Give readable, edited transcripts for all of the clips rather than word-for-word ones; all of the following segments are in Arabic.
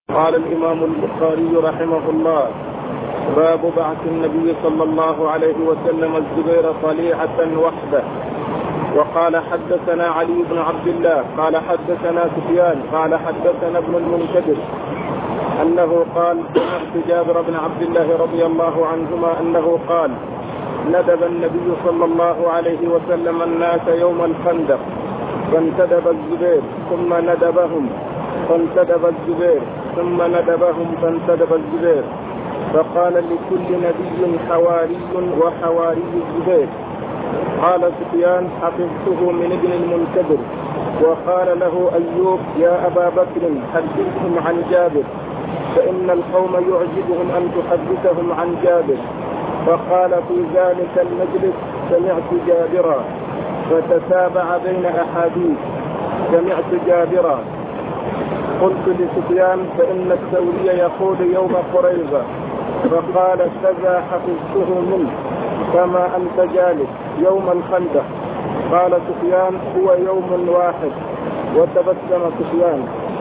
قال الإمام البخاري رحمه الله: باب بعث النبي صلى الله عليه وسلم الزبير طليعة وحده. وقال حدثنا علي بن عبد الله قال حدثنا سفيان قال حدثنا ابن المنكدر أنه قال: سمعت جابر بن عبد الله رضي الله عنهما أنه قال: ندب النبي صلى الله عليه وسلم الناس يوم الخندق فانتدب الزبير ثم ندبهم فانتدب الزبير ثم ندبهم فانتدب الزبير، فقال: لكل نبي حواري وحواري الزبير. قال سفيان: حفظته من ابن المنكدر. وقال له أيوب: يا أبا بكر حدثهم عن جابر، فإن القوم يعجبهم أن تحدثهم عن جابر. فقال في ذلك المجلس: سمعت جابرا، فتتابع بين أحاديث: سمعت جابرا. قلت لسفيان: فإن الثوري يقول يوم قريظة. فقال: كذا حفظته منه، كما أنت جالس يوم الخندق. قال سفيان: هو يوم واحد. وتبسم سفيان.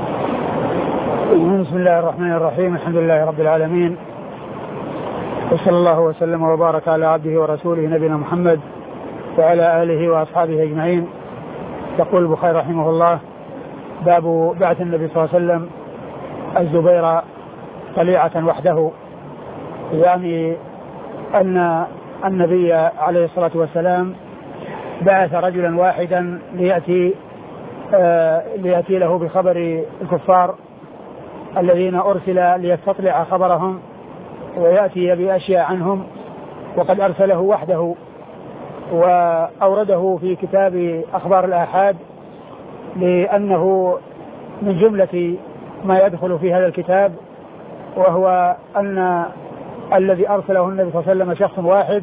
بسم الله الرحمن الرحيم. الحمد لله رب العالمين، وصلى الله وسلم وبارك على عبده ورسوله نبينا محمد وعلى آله وأصحابه أجمعين. يقول البخاري رحمه الله: باب بعث النبي صلى الله عليه وسلم الزبير طليعة وحده، يعني أن النبي عليه الصلاة والسلام بعث رجلا واحدا ليأتي له بخبر الكفار الذين أرسل ليستطلع خبرهم ويأتي بأشياء عنهم، وقد أرسله وحده وأورده في كتاب أخبار الآحاد، لأنه من جملة ما يدخل في هذا الكتاب، وهو أن الذي أرسله النبي صلى الله عليه وسلم شخص واحد،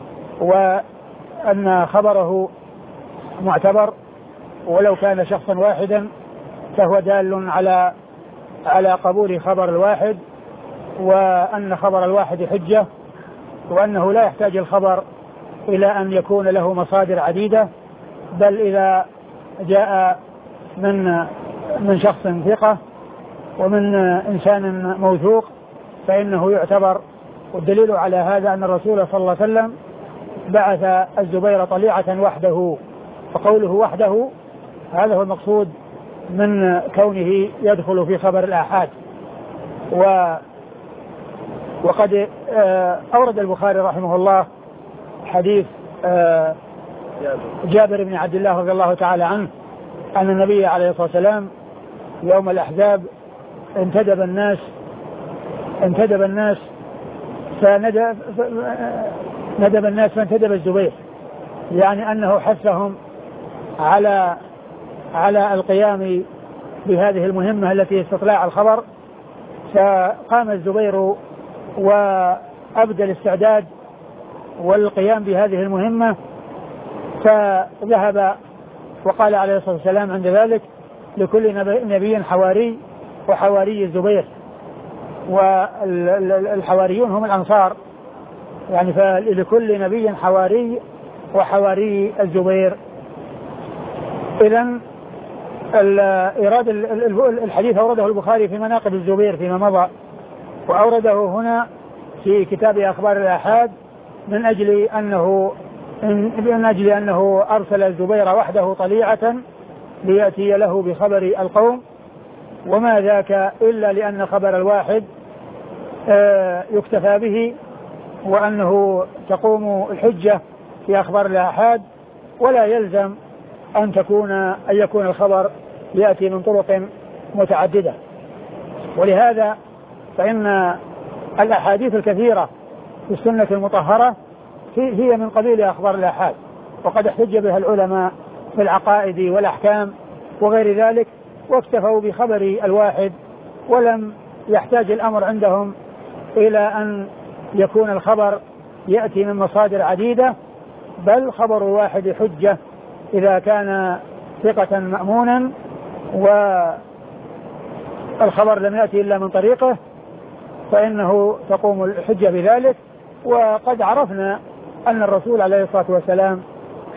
وأن خبره معتبر ولو كان شخصا واحدا، فهو دال على قبول خبر الواحد، وأن خبر الواحد حجة، وأنه لا يحتاج الخبر إلى أن يكون له مصادر عديدة، بل إذا جاء من شخص ثقة ومن إنسان موثوق فإنه يعتبر. والدليل على هذا أن الرسول صلى الله عليه وسلم بعث الزبير طليعة وحده، وقوله وحده هذا هو المقصود من كونه يدخل في خبر الآحاد. وقد أورد البخاري رحمه الله حديث جابر بن عبد الله رضي الله تعالى عنه أن النبي عليه الصلاة والسلام يوم الأحزاب انتدب الناس فانتدب الزبير، يعني أنه حثهم على القيام بهذه المهمة التي استطلاع الخبر. فقام الزبير وأبدى الاستعداد والقيام بهذه المهمة، فذهب وقال عليه الصلاة والسلام عند ذلك: لكل نبي حواري وحواري الزبير. والحواريون هم الأنصار، يعني فلكل نبي حواري وحواري الزبير. إذن إيراد الحديث أورده البخاري في مناقب الزبير فيما مضى، وأورده هنا في كتاب أخبار الآحاد من أجل أنه أرسل الزبير وحده طليعة ليأتي له بخبر القوم، وما ذاك إلا لأن خبر الواحد يكتفى به، وأنه تقوم الحجة في أخبار الآحاد، ولا يلزم أن يكون الخبر يأتي من طرق متعددة. ولهذا فإن الأحاديث الكثيرة في السنة المطهرة هي من قبيل أخبار الآحاد، وقد احتج بها العلماء في العقائد والأحكام وغير ذلك، واكتفوا بخبر الواحد، ولم يحتاج الأمر عندهم إلى أن يكون الخبر يأتي من مصادر عديدة، بل خبر الواحد حجة إذا كان ثقة مأمونا والخبر لم يأتي إلا من طريقه، فإنه تقوم الحجة بذلك. وقد عرفنا أن الرسول عليه الصلاة والسلام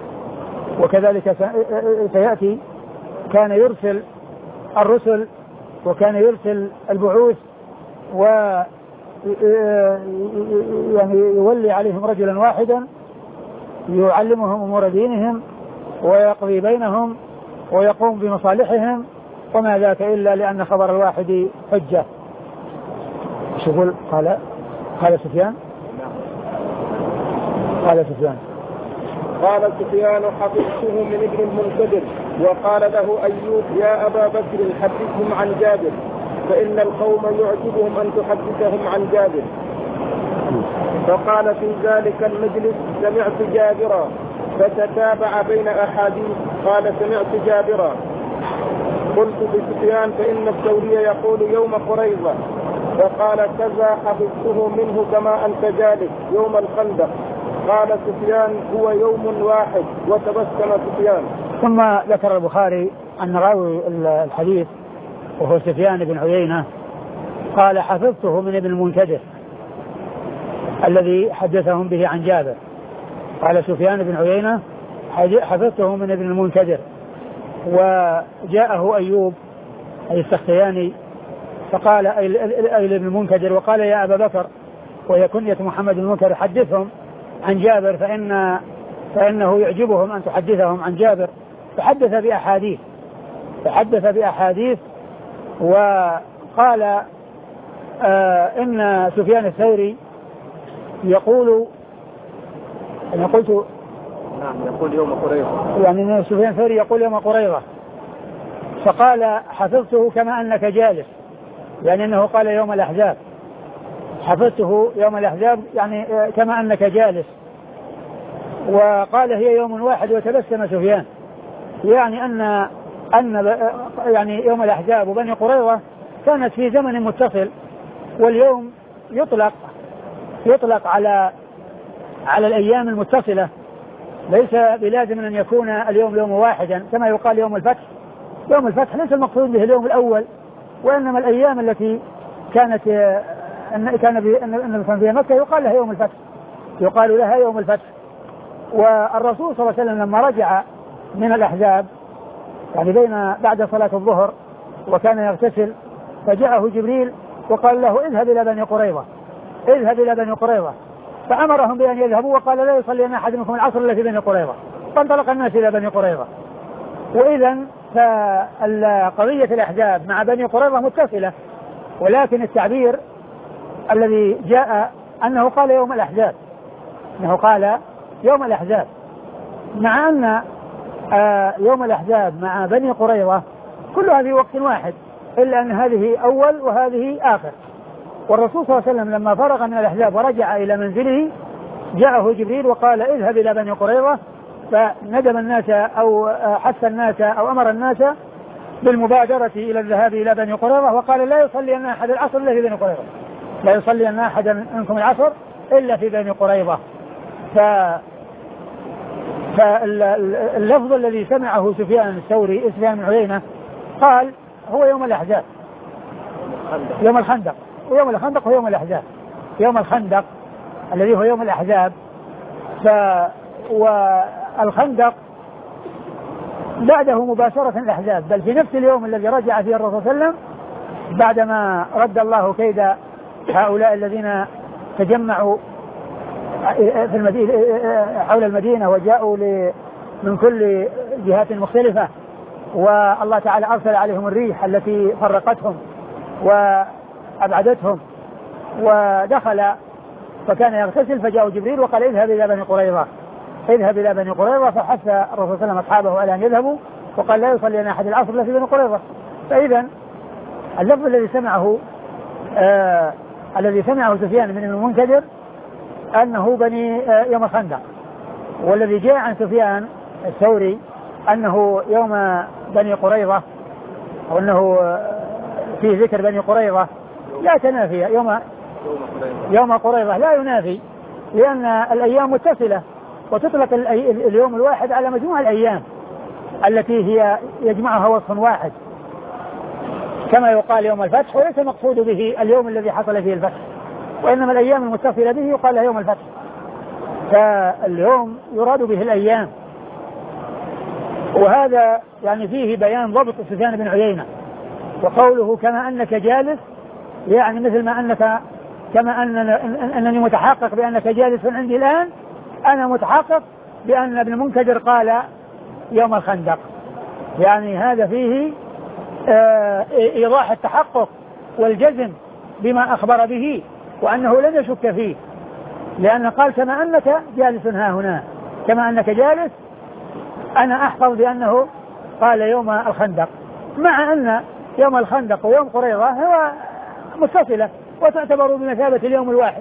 وكذلك سيأتي كان يرسل الرسل وكان يرسل البعوث يعني يولي عليهم رجلا واحدا يعلمهم أمور دينهم ويقضي بينهم ويقوم بمصالحهم، وما ذاك إلا لأن خبر الواحد حجة. شو يقول؟ قال سفيان حفظته من ابن المنكدر وقال له أيوب يا أبا بكر حدثهم عن جابر فإن القوم يعجبهم أن تحدثهم عن جابر. فقال في ذلك المجلس سمعت جابرا، فتتابع بين أحاديث قال سمعت جابرا. قلت لسفيان فإن الثوري يقول يوم قريظة، فقال كذا حفظته منه كما أنت جالس يوم الخندق. قال سفيان هو يوم واحد، وتبسم سفيان. ثم ذكر البخاري أن راوي الحديث وهو سفيان بن عيينة قال حفظته من ابن المنكدر الذي حدثهم به عن جابر. قال سفيان بن عيينة حفظته من ابن المنكدر. وجاءه أيوب أي السختياني فقال أي ابن المنكدر وقال يا أبا بكر، وهي كنية محمد بن المنكدر، حدثهم عن جابر فإنه يعجبهم أن تحدثهم عن جابر. فحدث بأحاديث وقال إن سفيان الثوري يقول أنا قلت يقول يوم قريظة، يعني إن سفيان الثوري يقول يوم قريظة. فقال حفظته كما أنك جالس، يعني أنه قال يوم الأحزاب، حفظته يوم الأحزاب يعني كما أنك جالس. وقال هي يوم واحد، وتبسم سفيان، يعني أن يعني يوم الأحزاب وبني قريظة كانت في زمن متصل، واليوم يطلق على الأيام المتصلة، ليس بلازم أن يكون اليوم يوم واحدا كما يقال يوم الفتح. يوم الفتح ليس المقصود به اليوم الأول، وإنما الأيام التي كان فيها مكة يقال لها يوم الفتح. والرسول صلى الله عليه وسلم لما رجع من الأحزاب يعني بعد صلاة الظهر وكان يغتسل، فجاءه جبريل وقال له اذهب إلى بني قريظة، فأمرهم بأن يذهبوا وقال لا يصلي أحد منكم العصر إلا في بني قريظة. فانطلق الناس إلى بني قريظة. وإذا فقضية الأحزاب مع بني قريظة متصلة، ولكن التعبير الذي جاء أنه قال يوم الأحزاب، مع أن يوم الأحزاب مع بني قريظة كلها في وقت واحد، إلا أن هذه أول وهذه آخر. والرسول صلى الله عليه وسلم لما فرغ من الأحزاب ورجع إلى منزله جاءه جبريل وقال اذهب إلى بني قريظة، فندم الناس أو حث الناس أو أمر الناس بالمبادرة إلى الذهاب إلى بني قريظة، وقال لا يصلي أن أحد العصر إلا في بني قريظة، لا يصلي أن أحد منكم العصر إلا في بني قريظة. فاللفظ الذي سمعه سفيان الثوري سفيان بن عيينة قال هو يوم الأحزاب، يوم الخندق ويوم الأحزاب. يوم الخندق الذي هو يوم الأحزاب، والخندق بعده مباشرة الأحزاب، بل في نفس اليوم الذي رجع فيه الرسول صلى الله عليه وسلم بعدما رد الله كيد هؤلاء الذين تجمعوا في المدينة حول المدينة وجاءوا من كل جهات مختلفة، والله تعالى أرسل عليهم الريح التي فرقتهم وأبعدتهم، ودخل فكان يغتسل فجاء جبريل وقال اذهب إلى بني قريظة، فحث الرسول صلى الله عليه وسلم أصحابه على أن يذهبوا، وقال لا يصلي أن أحد العصر إلا في بني قريظة. فإذا اللفظ الذي سمعه سفيان من المنكدر أنه يوم الخندق، والذي جاء عن سفيان الثوري أنه يوم بني قريظة، أو أنه في ذكر بني قريظة لا تنافي، يوم قريظة لا ينافي، لأن الأيام متصلة، وتطلق اليوم الواحد على مجموع الأيام التي هي يجمعها وصف واحد، كما يقال يوم الفتح، وليس المقصود به اليوم الذي حصل فيه الفتح، وإنما الأيام المتصلة به يقال لها يوم الفتح. فاليوم يراد به الأيام، وهذا يعني فيه بيان ضبط سفيان بن عيينة، وقوله كما أنك جالس يعني مثل ما أنك كما أنني متحقق بأنك جالس عندي الآن، أنا متحقق بأن ابن المنكدر قال يوم الخندق. يعني هذا فيه إيضاح التحقق والجزم بما أخبر به وأنه لم يشك فيه، لأن قال كما أنك جالس ها هنا، كما أنك جالس أنا أحفظ بأنه قال يوم الخندق، مع أن يوم الخندق ويوم قريظة هو متصلة وتعتبر بمثابة اليوم الواحد.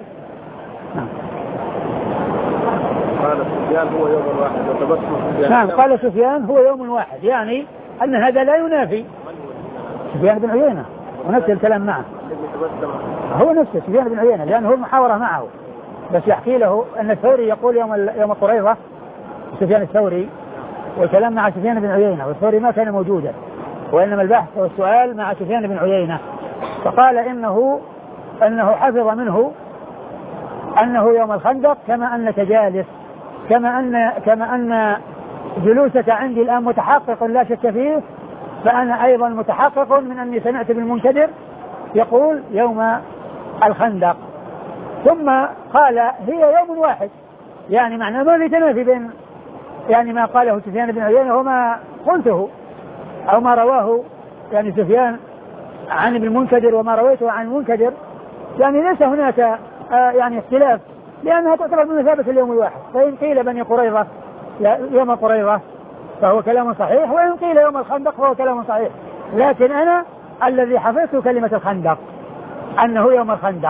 قال سفيان هو يوم واحد وتبسم سفيان. نعم قال سفيان هو يوم واحد، يعني أن هذا لا ينافي سفيان بن عيينة ونفس الكلام معه، هو نفسه سفيان بن عيينة لأنه هو المحاورة معه، بس يحكي له أن الثوري يقول يوم قريظة سفيان الثوري، والكلام مع سفيان بن عيينة، والثوري ما كان موجودا وإنما البحث والسؤال مع سفيان بن عيينة، فقال إنه حفظ منه أنه يوم الخندق كما أنك جالس، كما أن جلوسك عندي الآن متحقق لا شك فيه، فأنا أيضا متحقق من أني سمعت بالمنكدر يقول يوم الخندق. ثم قال هي يوم واحد، يعني معناه ما في تنافي بين يعني ما قاله سفيان بن عيينة وما قلته أو ما رواه يعني سفيان عن ابن المنكدر وما رويته عن المنكدر، يعني ليس هناك يعني اختلاف، لأنها تعتبر بمثابة اليوم الواحد. فإن قيل بني قريظة يوم قريظة فهو كلام صحيح، وإن قيل يوم الخندق فهو كلام صحيح، لكن أنا الذي حفظت كلمة الخندق أنه يوم الخندق.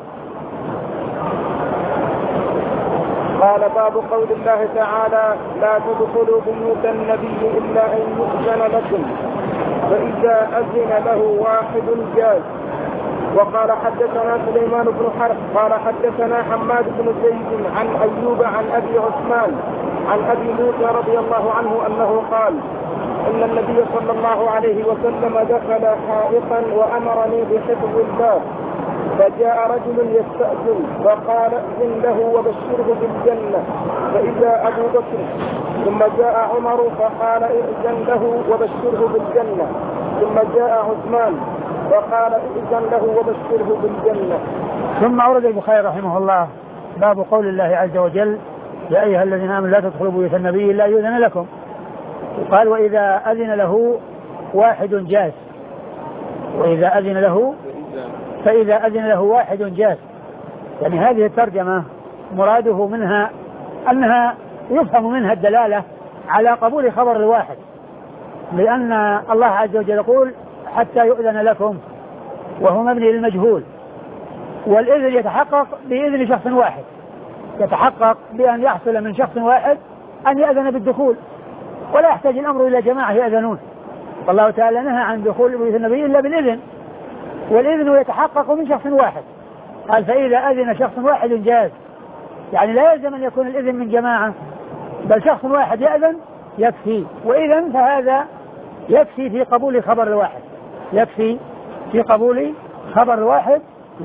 قال باب قول الله تعالى لا تدخلوا بيوت النبي إلا أن يؤذن لكم فإذا أذن له واحد جاز. وقال حدثنا سليمان بن حرب قال حدثنا حماد بن زيد عن أيوب عن أبي عثمان عن أبي موسى رضي الله عنه أنه قال إن النبي صلى الله عليه وسلم دخل حائطا وأمرني بحفظ الباب، فجاء رجل يستأذن فقال إذن له وبشره بالجنة، فإذا أبو بكر، ثم جاء عمر فقال إذن له وبشره بالجنة، ثم جاء عثمان فقال إذن له وبشره بالجنة. ثم أورد البخاري رحمه الله باب قول الله عز وجل يا أيها الذين آمنوا لا تدخلوا بيوت النبي إلا يؤذن لكم، قال وإذا أذن له واحد جاز، وإذا أذن له فإذا أذن له واحد جاز. يعني هذه الترجمة مراده منها أنها يفهم منها الدلالة على قبول خبر الواحد، لأن الله عز وجل يقول حتى يؤذن لكم وهو مبني للمجهول، والإذن يتحقق بإذن شخص واحد، يتحقق بأن يحصل من شخص واحد أن يأذن بالدخول، ولا يحتاج الأمر إلى جماعة يأذنون. والله تعالى نهى عن دخول بيت النبي إلا بالإذن، والإذن يتحقق من شخص واحد، قال فإذا أذن شخص واحد جاز، يعني لا يلزم أن يكون الإذن من جماعة، بل شخص واحد يأذن يكفي، وإذن فهذا يكفي في قبول خبر الواحد، يكفي في قبول خبر الواحد،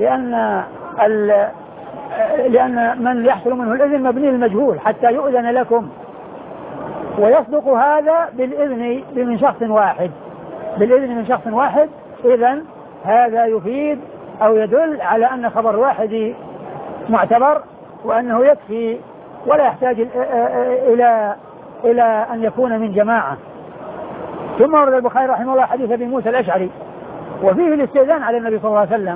لأن من يحصل منه الإذن مبني للمجهول حتى يؤذن لكم، ويصدق هذا بالإذن من شخص واحد، بالإذن من شخص واحد. إذن هذا يفيد أو يدل على أن خبر واحد معتبر، وأنه يكفي ولا يحتاج إلى أن يكون من جماعة. ثم ورد البخاري رحمه الله حديث أبي موسى الأشعري وفيه الاستئذان على النبي صلى الله عليه وسلم،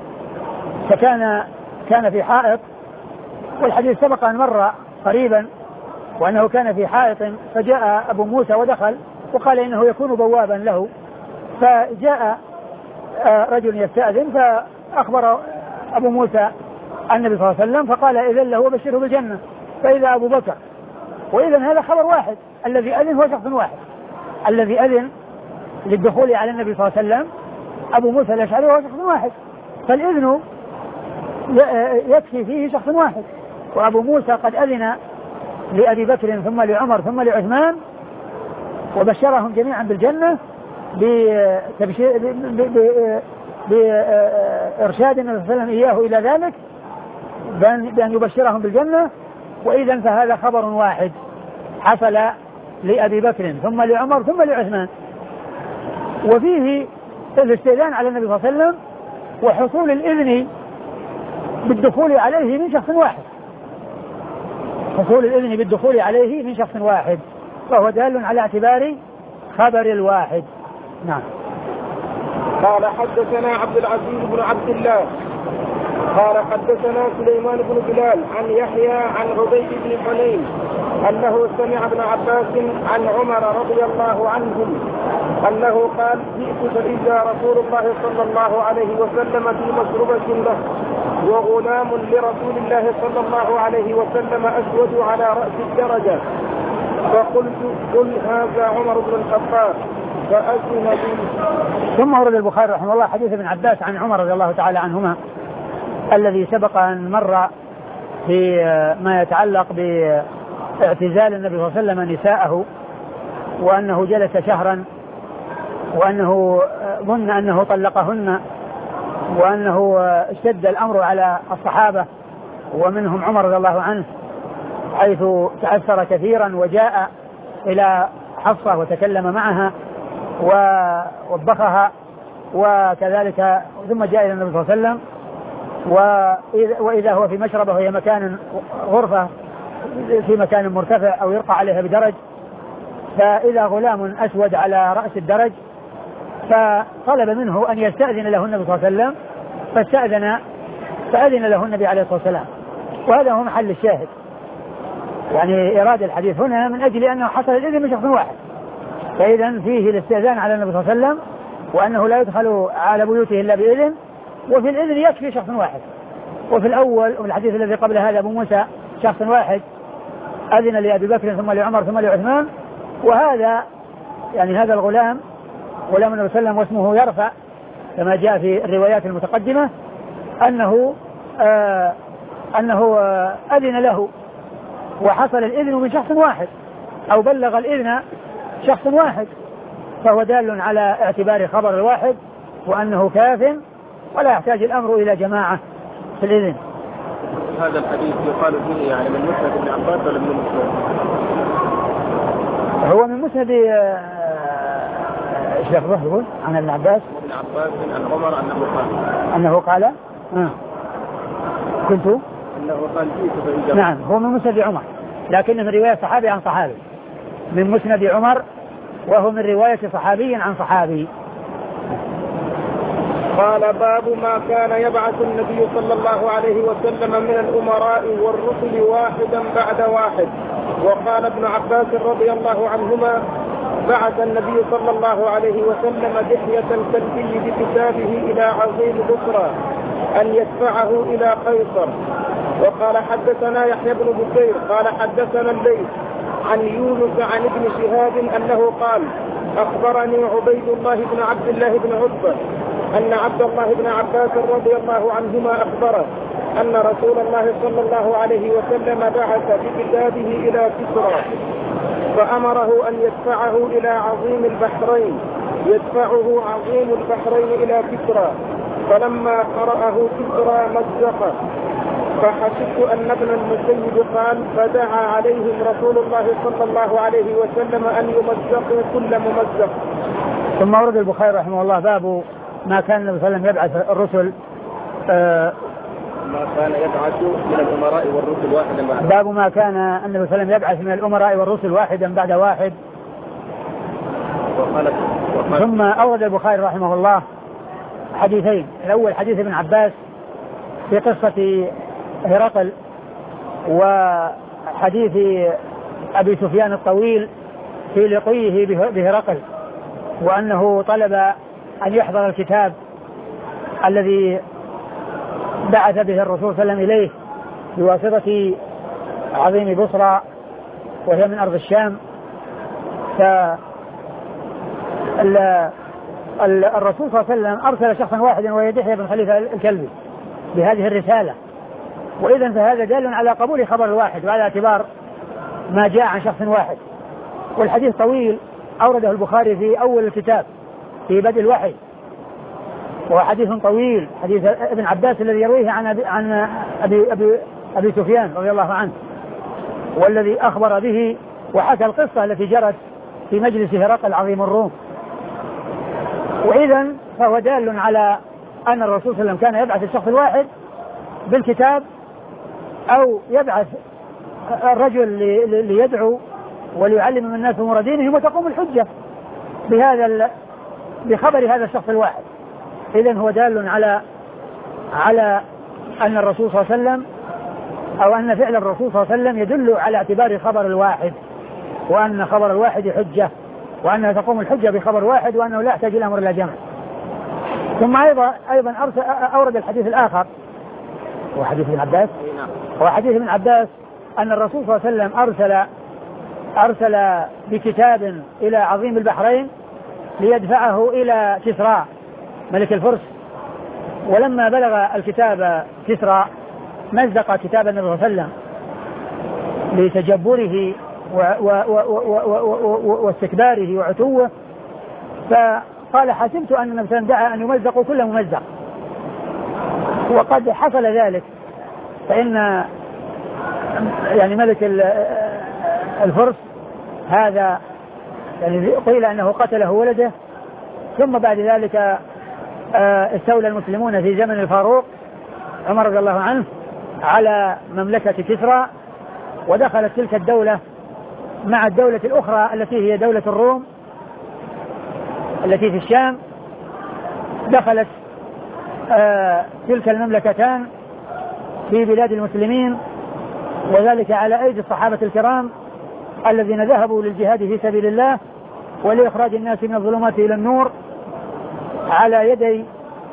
كان في حائط، والحديث سبق أن مر قريبا، وأنه كان في حائط فجاء أبو موسى ودخل وقال إنه يكون بوابا له، فجاء رجل يستأذن فأخبر أبو موسى النبي صلى الله عليه وسلم فقال إذن له وبشره بالجنة، فإذا أبو بكر، وإذن هذا خبر واحد، الذي أذن هو شخص واحد، الذي أذن للدخول على النبي صلى الله عليه وسلم أبو موسى الأشعري هو شخص واحد، فالإذن يكفي فيه شخص واحد. وأبو موسى قد أذن لأبي بكر ثم لعمر ثم لعثمان وبشرهم جميعا بالجنة بإرشاد النبي صلى الله عليه وسلم إياه إلى ذلك بأن يبشرهم بالجنة. وإذا فهذا خبر واحد حصل لأبي بكر ثم لعمر ثم لعثمان. وفيه الاستئذان على النبي صلى الله عليه وسلم وحصول الإذن بالدخول عليه من شخص واحد، حصول الإذن بالدخول عليه من شخص واحد، فهو دال على اعتبار خبر الواحد. نعم. قال حدثنا عبد العزيز بن عبد الله قال حدثنا سليمان بن بلال عن يحيى عن عبيد بن حنين أنه سمع ابن عباس عن عمر رضي الله عنهم أنه قال: جئت فإذا رسول الله صلى الله عليه وسلم في مشربة له وغلام لرسول الله صلى الله عليه وسلم أسود على رأس الدرجة، فقلت: قل هذا عمر بن الخطاب، فأذن بي. ثم ورد البخاري رحمه الله حديث ابن عباس عن عمر رضي الله تعالى عنهما الذي سبق أن مر في ما يتعلق باعتزال النبي صلى الله عليه وسلم نساءه، وأنه جلس شهرا، وأنه ظن أنه طلقهن، وأنه اشتد الأمر على الصحابة ومنهم عمر رضي الله عنه، حيث تأثر كثيرا وجاء إلى حفصة وتكلم معها ووبخها وكذلك، ثم جاء إلى النبي صلى الله عليه وسلم وإذا هو في مشربه وهي مكان غرفة في مكان مرتفع أو يرقى عليها بدرج، فإذا غلام أسود على رأس الدرج، فطلب منه أن يستأذن له النبي صلى الله عليه وسلم، فأذن له النبي عليه الصلاة والسلام. وهذا هو محل الشاهد، يعني إراد الحديث هنا من أجل أنه حصل الإذن من شخص واحد، فإذا فيه الاستئذان على النبي صلى الله عليه وسلم، وأنه لا يدخل على بيوته إلا بإذن، وفي الإذن يكفي شخص واحد. وفي الأول وفي الحديث الذي قبل هذا أبو موسى شخص واحد أذن لأبي بكر ثم لعمر ثم لعثمان، وهذا يعني هذا الغلام غلام النبي صلى الله عليه وسلم واسمه يرفع كما جاء في الروايات المتقدمة أنه أذن له وحصل الإذن من شخص واحد أو بلغ الإذن شخص واحد، فهو دال على اعتبار خبر الواحد وأنه كاف ولا يحتاج الأمر إلى جماعة في الإذن. هذا الحديث يقال فيه يعني من مسند ابن عباس ولا من مسند؟ هو من مسند ايش لفظه يقول عن ابن عباس؟ ابن عباس عن عمر أنه قال كنت أنه قال فيه. نعم، هو من مسند عمر، لكنه من رواية صحابي عن صحابي، من مسند عمر وهو من رواية صحابي عن صحابي. قال: باب ما كان يبعث النبي صلى الله عليه وسلم من الأمراء والرسل واحدا بعد واحد. وقال ابن عباس رضي الله عنهما: بعث النبي صلى الله عليه وسلم دحية الكلبي بكتابه إلى عظيم بصرى أن يدفعه إلى قيصر. وقال: حدثنا يحيى بن بكير قال: حدثنا الليث عن يونس عن ابن شهاب أنه قال: أخبرني عبيد الله بن عبد الله بن عتبة أن عبد الله بن عباس رضي الله عنهما أخبره أن رسول الله صلى الله عليه وسلم بعث بكتابه إلى كسرى فأمره أن يدفعه إلى عظيم البحرين، يدفعه عظيم البحرين إلى كسرى، فلما قرأه كسرى مزقه، فحسبت أن ابن المسيب قال: فدعا عليهم رسول الله صلى الله عليه وسلم أن يمزقوا كل ممزق. ثم ورد البخاري رحمه الله باب ما كان النبي صلى الله عليه وسلم يبعث الرسل ما كان يبعث من الأمراء والرسل واحدا بعد باب ما كان النبي صلى الله عليه وسلم يبعث من الأمراء والرسل واحدا بعد واحد. ثم أورد البخاري رحمه الله حديثين، الأول حديث ابن عباس في قصة هرقل، وحديث أبي سفيان الطويل في لقيه بهرقل، وأنه طلب أن يحضر الكتاب الذي بعث به الرسول صلى الله عليه وسلم إليه بواسطة عظيم بصرى وهي من أرض الشام. الرسول صلى الله عليه وسلم أرسل شخصا واحدا وهو دحية بن خليفة الكلبي بهذه الرسالة، وإذن فهذا دال على قبول خبر الواحد وعلى اعتبار ما جاء عن شخص واحد. والحديث طويل أورده البخاري في أول الكتاب في بدء الوحي، وهو حديث طويل، حديث ابن عباس الذي يرويه عن أبي سفيان رضي الله عنه، والذي أخبر به وحكى القصة التي جرت في مجلس هرقل عظيم الروم. وإذن فهو دال على أن الرسول صلى الله عليه وسلم كان يبعث الشخص الواحد بالكتاب، أو يبعث الرجل ليدعو وليعلم من الناس أمور دينهم، وتقوم الحجة بخبر هذا الشخص الواحد. إذن هو دال على أن الرسول صلى الله عليه وسلم، أو أن فعل الرسول صلى الله عليه وسلم يدل على اعتبار خبر الواحد، وأن خبر الواحد حجة، وأنها تقوم الحجة بخبر واحد، وأنه لا يحتاج الأمر إلى جمع. ثم أيضا أورد الحديث الآخر، وحديث ابن عباس أن الرسول صلى الله عليه وسلم أرسل بكتاب إلى عظيم البحرين ليدفعه إلى كسرى ملك الفرس، ولما بلغ الكتاب كسرى مزق كتاب النبي صلى الله عليه وسلم لتجبره واستكباره وعتوه، فقال حسبت أن النبي صلى الله عليه وسلم دعا أن يمزقوا كل ممزق، وقد حصل ذلك، فإن يعني ملك الفرس هذا يعني قيل أنه قتله ولده، ثم بعد ذلك استولى المسلمون في زمن الفاروق عمر رضي الله عنه على مملكة كسرى، ودخلت تلك الدولة مع الدولة الأخرى التي هي دولة الروم التي في الشام، دخلت تلك المملكتان في بلاد المسلمين، وذلك على أيدي الصحابة الكرام الذين ذهبوا للجهاد في سبيل الله ولإخراج الناس من الظلمات إلى النور، على يدي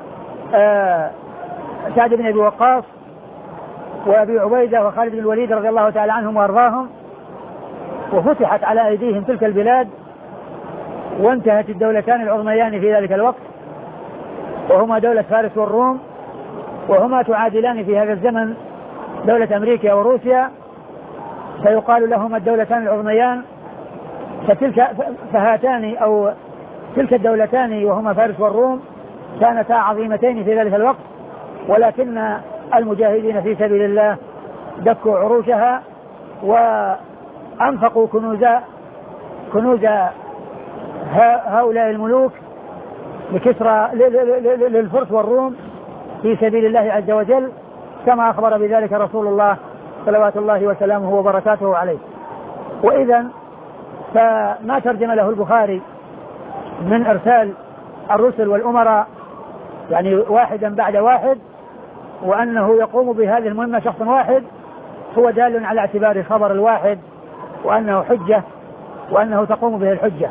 سعد بن أبي وقاص وأبي عبيدة وخالد بن الوليد رضي الله تعالى عنهم وأرضاهم، وفتحت على أيديهم تلك البلاد، وانتهت الدولتان العظميان في ذلك الوقت، وهما دولة فارس والروم، وهما تعادلان في هذا الزمن دولة أمريكا وروسيا، فيقال لهما الدولتان العظميان. فهاتان أو تلك الدولتان وهما فارس والروم كانتا عظيمتين في ذلك الوقت، ولكن المجاهدين في سبيل الله دكوا عروشها وأنفقوا كنوز هؤلاء الملوك لكسرى للفرس والروم في سبيل الله عز وجل، كما أخبر بذلك رسول الله صلوات الله وسلامه وبركاته عليه. وإذا فما ترجم له البخاري من إرسال الرسل والأمراء يعني واحدا بعد واحد، وأنه يقوم بهذه المهمة شخص واحد، هو دال على اعتبار خبر الواحد، وأنه حجة، وأنه تقوم به الحجة.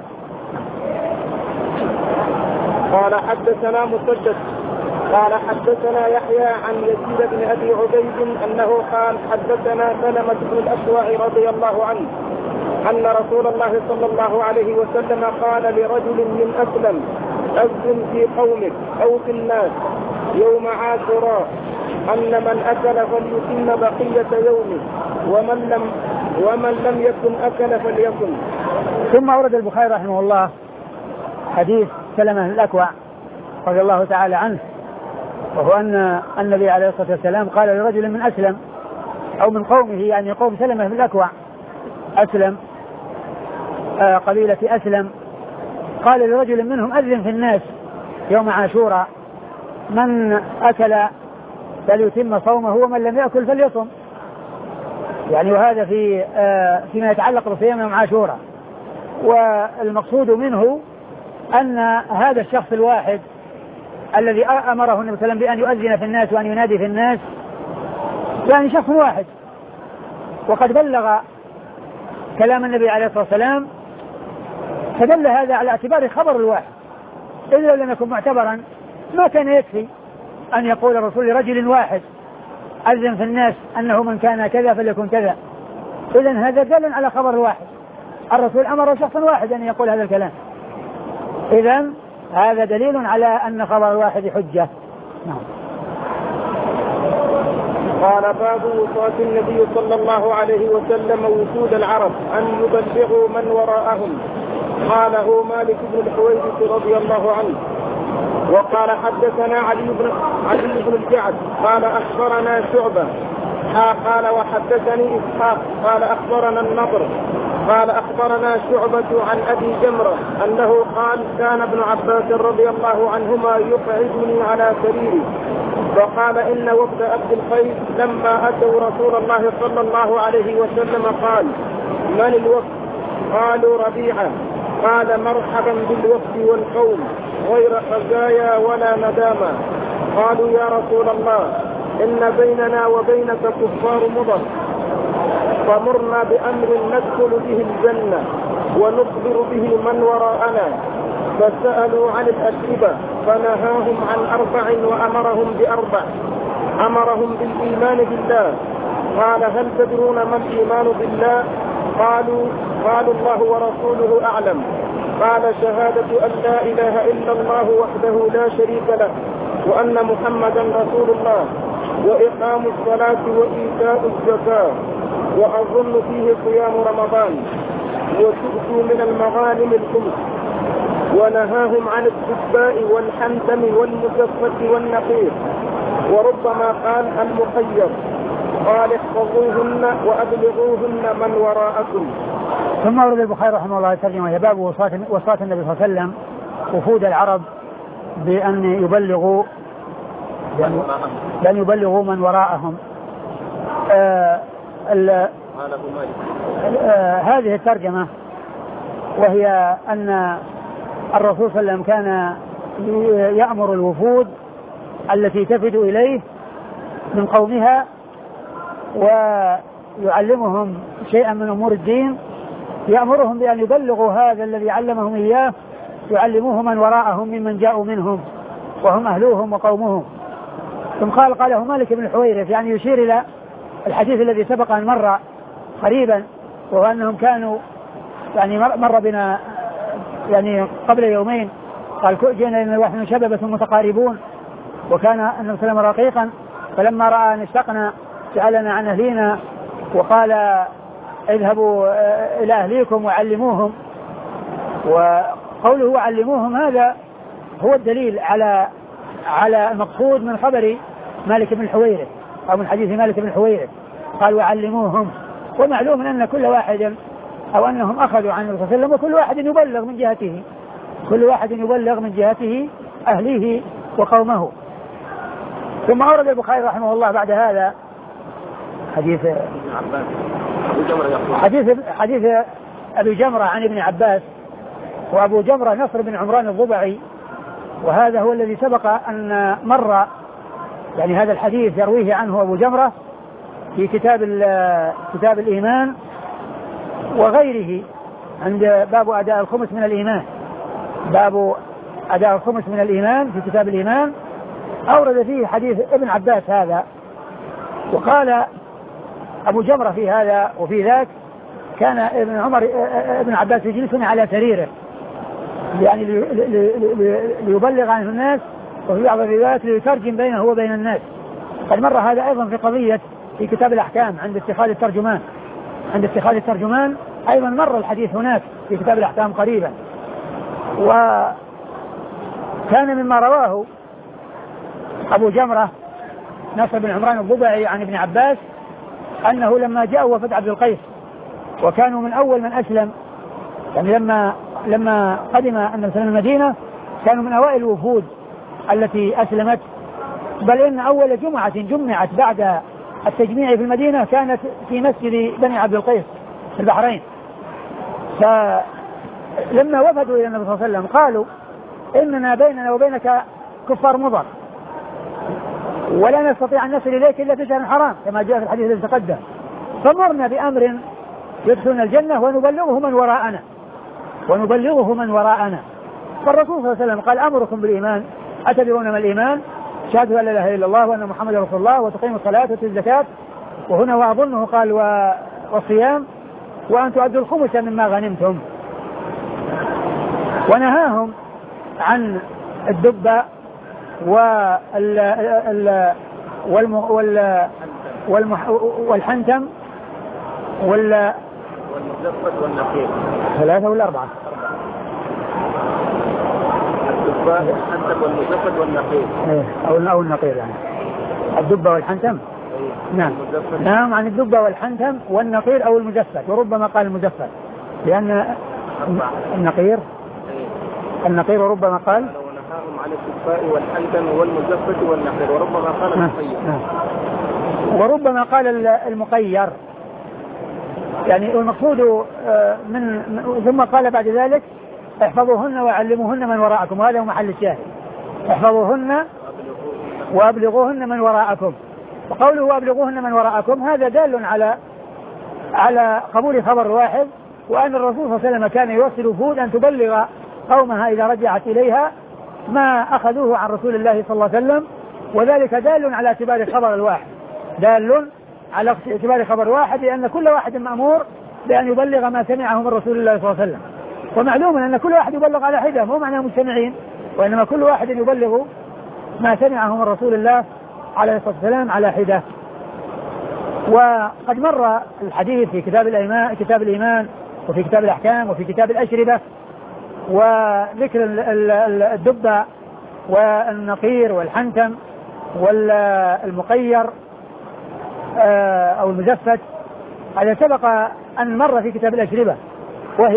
قال حدثنا مسدد قال حدثنا يحيى عن يزيد بن أبي عبيد أنه قال حدثنا سلمة بن الأكوع رضي الله عنه أن رسول الله صلى الله عليه وسلم قال لرجل من أسلم أذن في قومك أو في الناس يوم عاشوراء أن من أكل فليتم بقية يومه ومن لم يكن أكل فليكن. ثم أورد البخاري رحمه الله حديث سلمة الأكوع رضي الله تعالى عنه، وهو أن النبي عليه الصلاة والسلام قال لرجل من أسلم أو من قومه، يعني قوم سلمة الأكوع أسلم قبيلة أسلم، قال لرجل منهم أذن في الناس يوم عاشوراء من أكل فليتم صومه ومن لم يأكل فليصم، يعني وهذا فيما يتعلق بصيام يوم عاشوراء. والمقصود منه أن هذا الشخص الواحد الذي أمره النبي صلى الله عليه وسلم بأن يؤذن في الناس وأن ينادي في الناس يعني شخص واحد، وقد بلغ كلام النبي عليه الصلاة والسلام، فدل هذا على اعتبار خبر الواحد، إذ لو لم يكن معتبرا ما كان يكفي أن يقول الرسول لرجل واحد أذن في الناس أنه من كان كذا فليكن كذا. إذن هذا دل على خبر الواحد، الرسول أمر شخصا واحد أن يقول هذا الكلام، إذن هذا دليل على أن خبر الواحد حجة. نعم. قال باب وصاة النبي صلى الله عليه وسلم وفود العرب أن يبلغوا من وراءهم. قاله مالك بن الحويرث رضي الله عنه. وقال حدثنا علي بن الجعد قال أخبرنا شعبة قال وحدثني إسحاق قال أخبرنا النضر قال أخبرنا شعبة عن أبي جمرة أنه قال كان ابن عباس رضي الله عنهما يقعدني على سريري فقال إن وفد عبد القيس لما أتوا رسول الله صلى الله عليه وسلم قال من الوفد؟ قالوا ربيعة. قال مرحبا بالوفد والقوم غير خزايا ولا ندامة. قالوا يا رسول الله إن بيننا وبينك كفار مضر فمرنا بأمر ندخل به الجنة ونخبر به من وراءنا. فسألوا عن الأشربة فنهاهم عن 4 وأمرهم ب4. أمرهم بالإيمان بالله. قال هل تدرون ما الإيمان بالله؟ قالوا الله ورسوله أعلم. قال شهادة أن لا إله إلا الله وحده لا شريك له وأن محمدا رسول الله وإقام الصلاة وإيتاء الزكاة وأظن فيه صيام رمضان وتؤتوا من المغانم الخمس. ونهاهم عن الدباء والحنتم والمزفة والنقير وربما قال المخير. قال احفظوهن وأبلغوهن من وراءكم. ثم ورد البخاري رحمه الله ترجمة باب وصاة النبي صلى الله عليه وسلم وفود العرب بأن يبلغوا من وراءهم. هذه الترجمة وهي أن الرسول صلى الله عليه وسلم كان يأمر الوفود التي تفد إليه من قومها ويعلمهم شيئا من أمور الدين، يأمرهم بأن يبلغوا هذا الذي علمهم إياه يعلموه من وراءهم ممن جاءوا منهم وهم أهلوهم وقومهم. ثم قاله مالك بن الحويرث يعني يشير إلى الحديث الذي سبق أن مر قريبا، وهو أنهم كانوا يعني مر بنا يعني قبل يومين قال جئنا إلى واحد شببة متقاربون وكان النبي صلى الله عليه وسلم رقيقا فلما رأى أن اشتقنا سألنا عن أهلينا وقال اذهبوا إلى أهليكم وعلموهم. وقوله وعلموهم هذا هو الدليل على المقصود من خبر مالك بن الحويرث أو من حديث مالك بن الحويرث. قال وعلموهم، ومعلوم أن كل واحد أو أنهم أخذوا عن النبي صلى الله عليه وسلم وكل واحد يبلغ من جهته، كل واحد يبلغ من جهته أهليه وقومه. ثم أورد البخاري رحمه الله بعد هذا حديث أبي جمرة عن ابن عباس. وأبو جمرة نصر بن عمران الضبعي، وهذا هو الذي سبق أن مر يعني هذا الحديث يرويه عنه أبو جمرة في كتاب الإيمان وغيره عند باب أداء الخمس من الإيمان، باب أداء الخمس من الإيمان في كتاب الإيمان أورد فيه حديث ابن عباس هذا. وقال أبو جمرة في هذا وفي ذاك كان ابن عباس يجلسني على سريره يعني ليبلغ عنه الناس، وفي بعض الروايات ليترجم بينه وبين الناس. قد مر هذا أيضا في قضية في كتاب الأحكام عند اتخاذ الترجمان أيضا مر الحديث هناك في كتاب الأحكام قريبا. وكان مما رواه أبو جمرة نصر بن عمران الضبعي عن ابن عباس أنه لما جاء وفد عبد القيس وكانوا من أول من أسلم، يعني لما قدم النبي صلى الله عليه وسلم المدينة كانوا من أوائل الوفود التي أسلمت، بل إن أول جمعة جمعت بعد التجميع في المدينة كانت في مسجد بني عبد القيس في البحرين. فلما وفدوا إلى النبي صلى الله عليه وسلم قالوا إننا بيننا وبينك كفار مضر ولا نستطيع أن نصل إليك إلا في شهر حرام كما جاء في الحديث الذي تقدم، فمرنا بأمر يدخلنا الجنة ونبلغه من وراءنا. فالرسول صلى الله عليه وسلم قال أمركم بالإيمان، أتدرون ما الإيمان؟ شهادة أن لا إله إلا الله وأن محمد رسول الله وتقيم الصلاة وتؤتي الزكاة، وهنا وأظنه قال والصيام، وأن تؤدوا الخمس مما غنمتم. ونهاهم عن الدبة والحنتم والمزفت والنقير. 3 ولا 4؟ الدبة والحنتم والمزفت والنقير. أو النقير يعني. الدبة والحنتم. نعم عن الدبة والحنتم والنقير أو المزفت، وربما قال المزفت. لأن النقير ربما قال ونهاهم عن الكفاء والحنتم والمزفة والنقير، وربما قال المقير. وربما قال المقير، يعني المقصود ثم قال بعد ذلك احفظوهن وعلموهن من وراءكم، وهذا هو محل الشاهد، احفظوهن وابلغوهن من وراءكم. وقوله وابلغوهن من وراءكم هذا دال على قبول خبر واحد، وأن الرسول صلى الله عليه وسلم كان يوصل وفود أن تبلغ قومها إذا رجعت إليها ما أخذوه عن رسول الله صلى الله عليه وسلم، وذلك دال على اعتبار الخبر الواحد، دال على اعتبار خبر واحد، لأن كل واحد مأمور بأن يبلغ ما سمعه من رسول الله صلى الله عليه وسلم. ومعلوم أن كل واحد يبلغ على حدة، مو معناه مجتمعين، وإنما كل واحد يبلغ ما سمعه من رسول الله عليه الصلاة والسلام على حدة. وقد مر الحديث في كتاب الإيمان وفي كتاب الأحكام وفي كتاب الأشربة، وذكر الدبة والنقير والحنتم والمقير أو المزفت. هذا سبق أن مر في كتاب الأشربة، وهي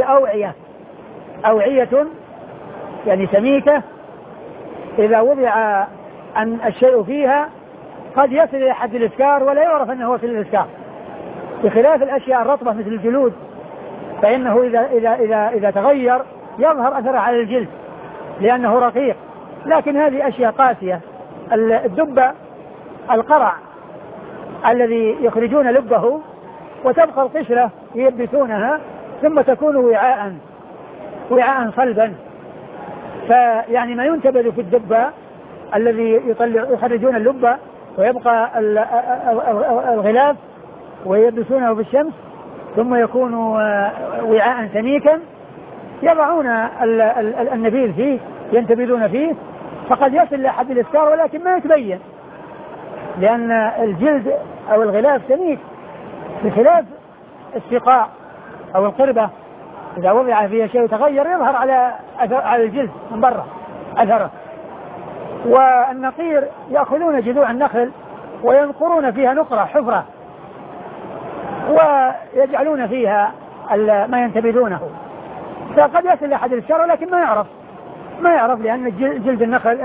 أوعية يعني سميكة إذا وضع أن الشيء فيها قد يصل إلى حد الإسكار ولا يعرف أنه وصل الإسكار، بخلاف الأشياء الرطبة مثل الجلود، فإنه إذا تغير يظهر أثره على الجلد لأنه رقيق. لكن هذه أشياء قاسية. الدبة القرع الذي يخرجون لبه وتبقى القشرة يلبسونها ثم تكون وعاء صلبا، فيعني ما ينتبذ في الدبة الذي يخرجون اللبة ويبقى الغلاف ويلبسونه في الشمس ثم يكون وعاء سميكا يضعون النبيذ فيه ينتبذون فيه، فقد يصل إلى حد الإسكار ولكن ما يتبين لأن الجلد أو الغلاف سميك، بخلاف السقاء أو القربة إذا وضع فيها شيء تغير يظهر على الجلد من برا أثره. والنقير يأخذون جذوع النخل وينقرون فيها نقرة حفرة ويجعلون فيها ما ينتبذونه، فقد يصل إلى حد الإسكار ولكن ما يعرف لأن جلد النخل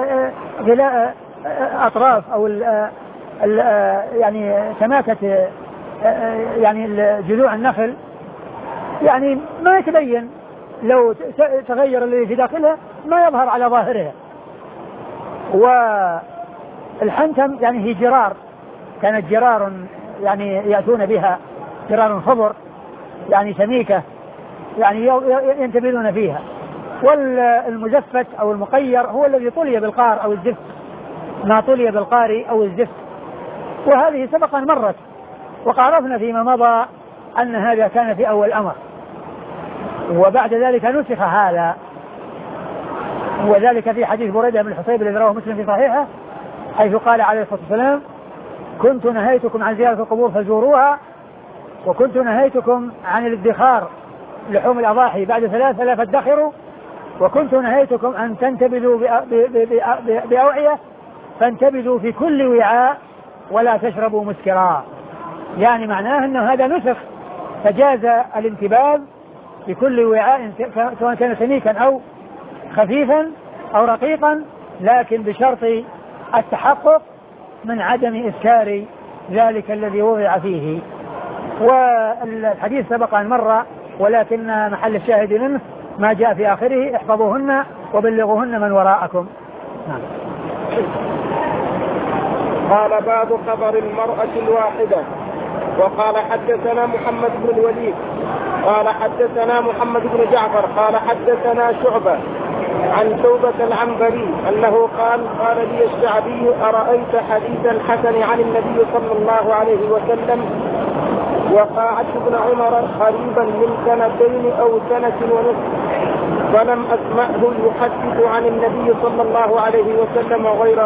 أطراف أو يعني سماكة يعني جذوع النخل يعني ما يتبين، لو تغير الذي في داخلها ما يظهر على ظاهرها. والحنتم يعني هي جرار، كانت جرار يعني يأتون بها جرار خضر يعني سميكة يعني ينتبذون فيها. والمزفت أو المقير هو الذي طلي بالقار أو الزفت، ما طلي بالقار أو الزفت. وهذه سبقا مرت وقعرفنا فيما مضى أن هذا كان في أول الأمر، وبعد ذلك نسخ هذا، وذلك في حديث بريدة بن الحصيب الذي رواه مسلم في صحيحه حيث قال عليه الصلاة والسلام: كنت نهيتكم عن زيارة القبور فزوروها، وكنت نهيتكم عن الادخار لحوم الأضاحي بعد 3 فلا فادخروا، وكنت نهيتكم أن تنتبذوا بأوعية فانتبذوا في كل وعاء ولا تشربوا مسكرا. يعني معناه أنه هذا نسخ، فجاز الانتباذ في كل وعاء سواء كان سميكا أو خفيفا أو رقيقا، لكن بشرط التحقق من عدم إسكار ذلك الذي وضع فيه. والحديث سبق أن مر، ولكن محل الشاهد منه ما جاء في آخره: احفظوهن وبلغوهن من وراءكم. قال: باب خبر المرأة الواحدة. وقال: حدثنا محمد بن الوليد قال حدثنا محمد بن جعفر قال حدثنا شعبة عن توبة العنبري أنه قال: قال لي الشعبي: أرأيت حديث الحسن عن النبي صلى الله عليه وسلم وقاعدت ابن عمر قريبا من 2 أو 1 ونصف، فلم أسمعه يحدث عن النبي صلى الله عليه وسلم غير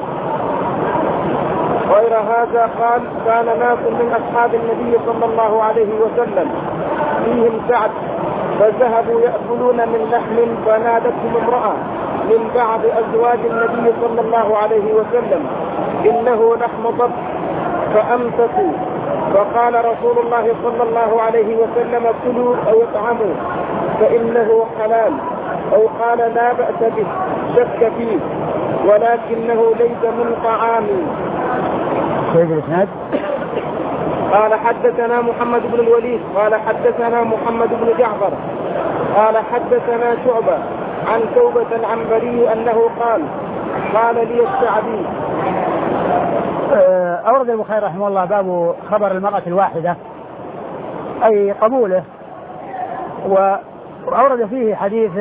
هذا. قال: كان ناس من أصحاب النبي صلى الله عليه وسلم فيهم سعد، فذهبوا يأكلون من لحم، فنادتهم امرأة من بعض أزواج النبي صلى الله عليه وسلم: إنه لحم ضب، فأمسكوا، فقال رسول الله صلى الله عليه وسلم كلوا أو اطعموا فإنه حلال، أو قال لا بأس به شك فيه ولكنه ليس من طعامي. قال حدثنا محمد بن الوليد قال حدثنا محمد بن جعفر قال حدثنا شعبة عن توبة العنبري أنه قال لي الشعبي. أورد البخاري رحمه الله باب خبر المرأة الواحدة أي قبوله، وأورد فيه حديث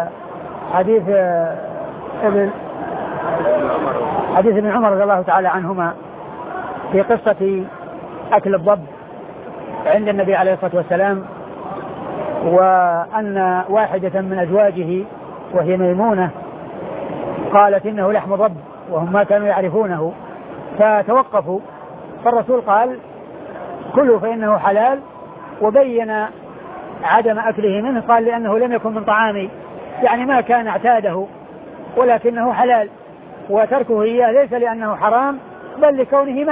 ابن عمر رضي الله تعالى عنهما في قصة أكل الضب عند النبي عليه الصلاة والسلام، وأن واحدة من أزواجه وهي ميمونة قالت إنه لحم ضب وهم ما كانوا يعرفونه فتوقفوا، فالرسول قال كلوا فإنه حلال، وبين عدم أكله منه، قال لأنه لم يكن من طعامي، يعني ما كان اعتاده ولكنه حلال، وتركه إياه ليس لأنه حرام بل لكونه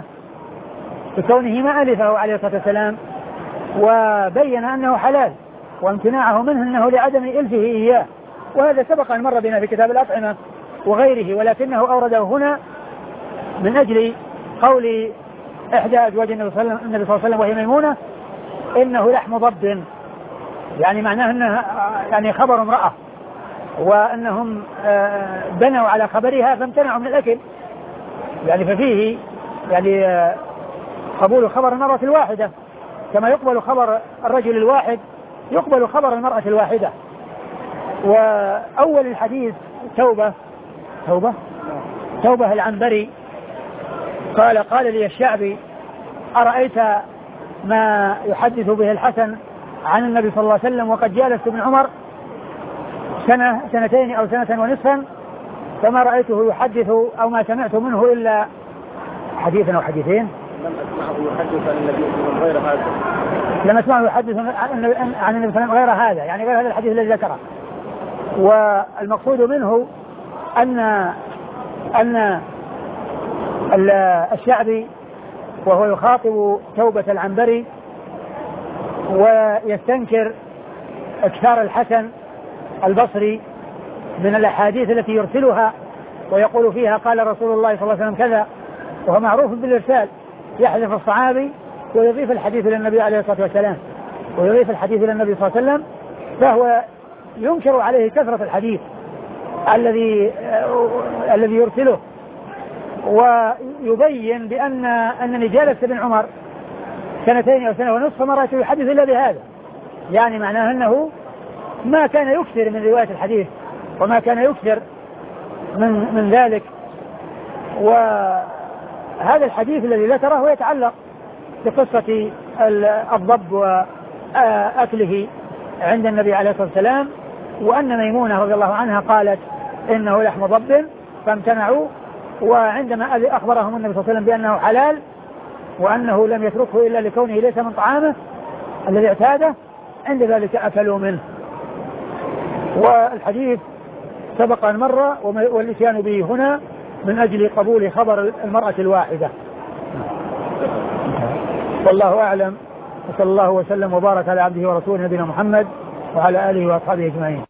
ما ألفه عليه الصلاة والسلام، وبين أنه حلال، وامتناعه منه أنه لعدم إلفه إياه، وهذا سبق أن مر بنا في كتاب الأطعمة وغيره، ولكنه أورده هنا من أجل قول إحدى أزواج النبي صلى الله عليه وسلم وهي ميمونة إنه لحم ضب، يعني معناه أنه يعني خبر امرأة، وأنهم بنوا على خبرها فامتنعوا من الأكل، يعني ففيه يعني قبول خبر المرأة الواحدة كما يقبل خبر الرجل الواحد يقبل خبر المرأة الواحدة. وأول الحديث توبة العنبري قال لي الشعبي أرأيت ما يحدث به الحسن عن النبي صلى الله عليه وسلم وقد جالست ابن عمر سنتين أو سنة ونصفا فما رأيته يحدث أو ما سمعت منه إلا حديثا أو حديثين، لم أسمعه يحدث عن النبي غير هذا، لم أسمعه يحدث عن النبي صلى الله عليه وسلم غير هذا، يعني غير هذا الحديث الذي ذكره. والمقصود منه أن الشعبي وهو يخاطب توبة العنبري ويستنكر اكثار الحسن البصري من الأحاديث التي يرسلها ويقول فيها قال رسول الله صلى الله عليه وسلم كذا، وهو معروف بالإرسال، يحذف الصحابي ويضيف الحديث إلى النبي عليه الصلاة والسلام فهو ينكر عليه كثرة الحديث الذي يرسله، ويبين أنني جالست ابن عمر سنتين أو سنة ونصف فما رأيته يحدث إلا بهذا، يعني معناه أنه ما كان يكثر من رواية الحديث وما كان يكثر من ذلك. وهذا الحديث الذي ذكره يتعلق بقصة الضب وأكله عند النبي عليه الصلاة والسلام، وأن ميمونة رضي الله عنها قالت إنه لحم ضب فامتنعوا، وعندما أخبرهم النبي صلى الله عليه وسلم بأنه حلال وأنه لم يتركه إلا لكونه ليس من طعامه الذي اعتاده عند ذلك أكلوا منه. والحديث سبق أن مر، والإتيان به هنا من أجل قبول خبر المرأة الواحدة. والله أعلم، وصلى الله وسلم وبارك على عبده ورسوله نبينا محمد وعلى آله وأصحابه أجمعين.